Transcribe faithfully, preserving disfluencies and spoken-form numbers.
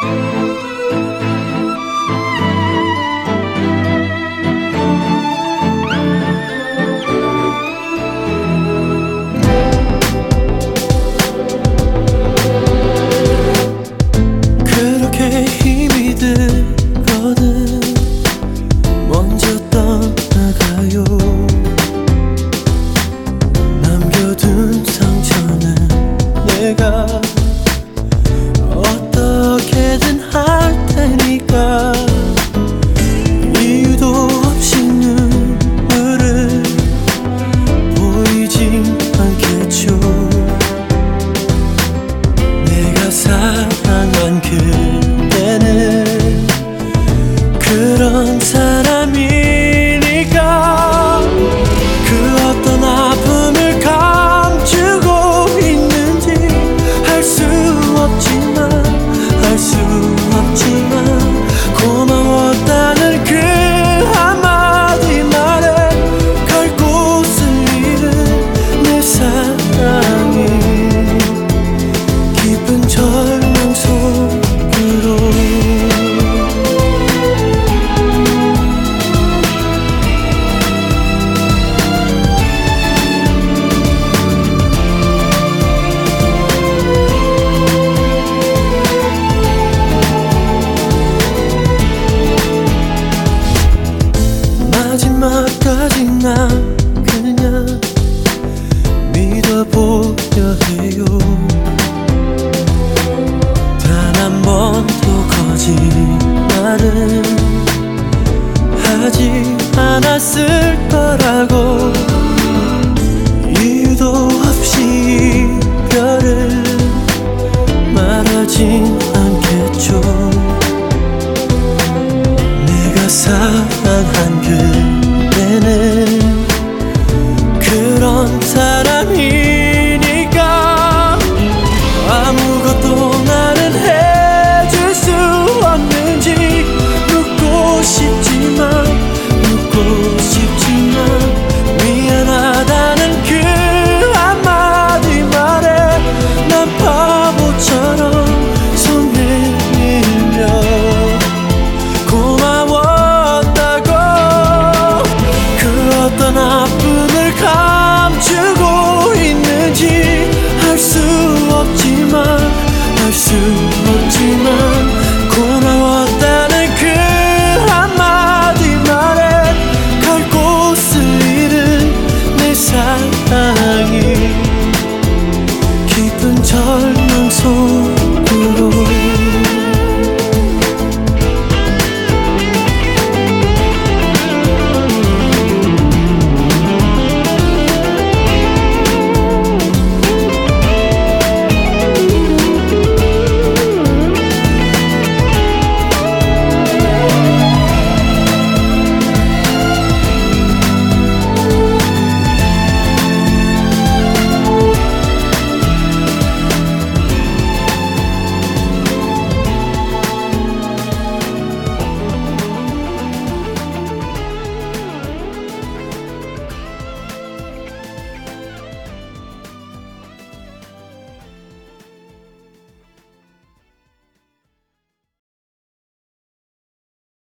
그렇게 힘이 들거든 먼저 떠나가요. 남겨둔 상처는 내가 어떻게든 할 테니까 이유도 없이 눈물을 보이진 않겠죠. 내가 사랑한 그대는 그런 사람이니까 그 어떤 아픔을 감추고 있는지 알 수 없지만 알 수 없지만 고마웠다는 그 한마디 말에 갈 곳을 잃은 내 사랑이 깊은 절망 속으로 마지막까지 난 그냥 믿어보려 해요. 단 한 번도 거짓말은 하지 않았을 거라고. 이유도 없이 이별을 말하진 않겠죠. 내가 사랑한 그대는 그런 사람이니까 아무것도 나는 해줄 수 없는지 묻고 싶지만 묻고 싶지만 미안하다는 그 한마디 말에 난 바보처럼 손 내밀며 고마웠다고. 그 어떤 아픔을 감추고 있는지 알 수 없지만 알 수 없지만